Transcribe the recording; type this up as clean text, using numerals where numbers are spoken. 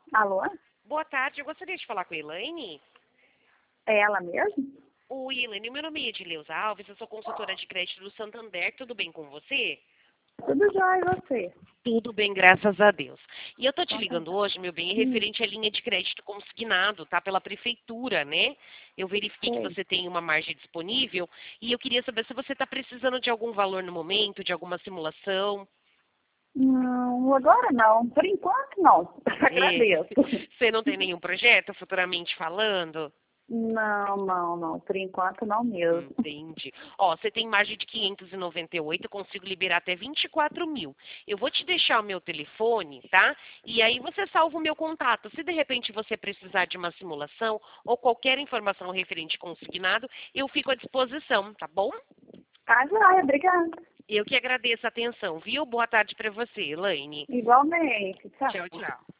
Alô? Boa tarde, eu gostaria de falar com a Elaine. É ela mesmo? Oi, Elaine, meu nome é Edileuza Alves, eu sou consultora de crédito do Santander, tudo bem com você? Tudo jóia, e você? Tudo bem, graças a Deus. E eu tô te Então, ligando tá. hoje, meu bem, referente à linha de crédito consignado, tá? Pela prefeitura, né? Eu verifiquei que Sei. você tem uma margem disponível e eu queria saber se você está precisando de algum valor no momento, de alguma simulação. Não, agora não. Por enquanto, não. É, Agradeço. você não tem nenhum projeto futuramente falando? Não, não, não. Por enquanto, não mesmo. Entendi. Ó, você tem margem de 598, eu consigo liberar até 24 mil. Eu vou te deixar o meu telefone, tá? E aí você salva o meu contato. Se de repente você precisar de uma simulação ou qualquer informação referente consignado, eu fico à disposição, tá bom? Tá jóia, obrigada. Eu que agradeço a atenção, viu? Boa tarde para você, Elaine. Igualmente. Tchau. Tchau, tchau.